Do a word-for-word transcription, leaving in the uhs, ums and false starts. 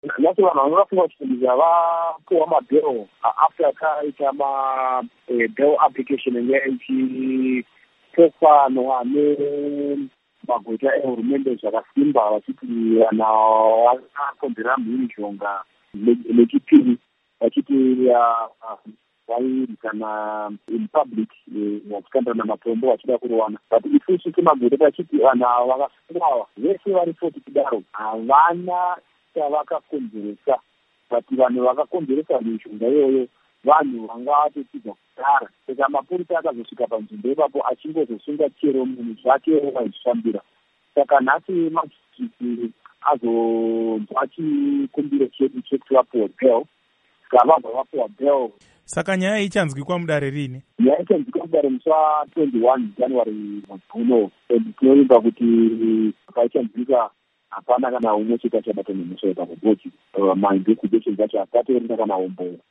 Nhasi vanhu vanorafunga kuti vapuwa mabhero after akaita mabail application yenye ichipokwa ane magweta ehurumende zvakasimba vachiti vana vakakonzera mhirizhonga nechipiri vachiti vairi kana in public vachikandana namatombo vachida kurowana. But isusu semagweta tachiti vana vakasungwawa vese vari foti kudaro havana chavakakonzeresa. But vanhu vakakonzeresa mhirizhonga iyoyo vanhu vanga vatotidza kudhara. Saka mapurisa akazosvika panzvimbo ipapo achingozosunga chero munhu zvake vaizvifambira. Saka nhasi majisiti azonzwa chikumbiro chedu chekuti vapuwa bail. Saka vabva vapuwa bail. Saka nyaya ichanzwikwa mudare rini? Nyaya ichanzwikwa mudare musi wa January muno. Tinoimba kuti paichanzwika hapana kana umwe chete achabata nemuso yepa mabhoti. Ma investigations acho hapatorina kana umwe.